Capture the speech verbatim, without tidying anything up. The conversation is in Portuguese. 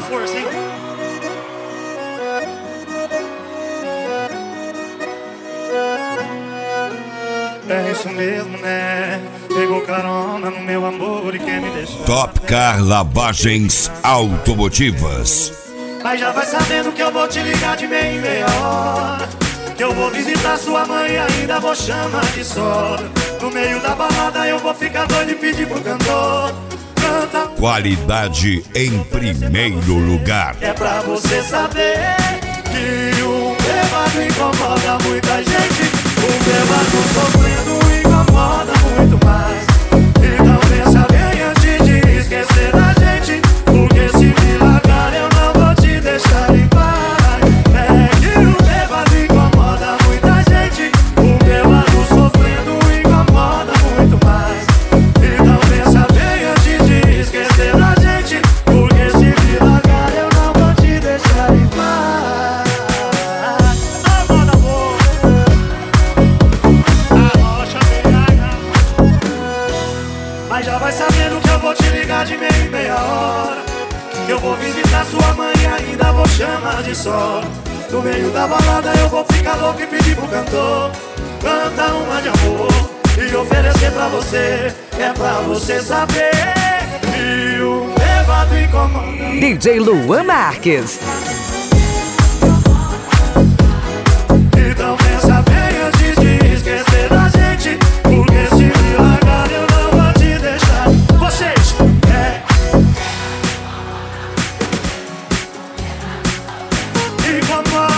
força, hein? É isso mesmo, né? Pegou carona no meu amor e quer me deixar. Top Car Lavagens Automotivas. Mas já vai sabendo que eu vou te ligar de meia em meia hora, que eu vou visitar sua mãe e ainda vou chamar de sogra. No meio da balada eu vou ficar doido e pedir pro cantor canta. Qualidade em primeiro lugar. É pra você saber que o bêbado incomoda muita gente. O bêbado sofrendo incomoda muito mais. Então pensa bem antes de esquecer da gente, porque se me largar eu não vou te deixar em paz. É que o bêbado incomoda muita gente. O bêbado sofrendo incomoda muito mais. Então pensa bem antes de esquecer da gente, porque se me largar eu não vou te deixar em paz. Ah, manda boa. Mas já vai sabendo que eu vou te ligar de meia em meia hora, que eu vou visitar sua mãe e ainda vou chamar de sogra. No meio da balada eu vou ficar louco e pedir pro cantor canta uma de amor e oferecer pra você. É pra você saber que o bêbado incomoda. D J Luan Marques. Então pensa bem antes de esquecer da gente, porque se me largar eu não vou te deixar. Vocês, é. Incomoda